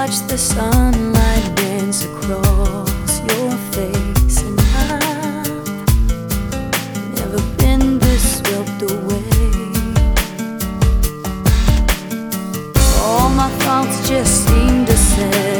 watch the sunlight dance across your face, and I've never been this swept away. All my thoughts just seem to say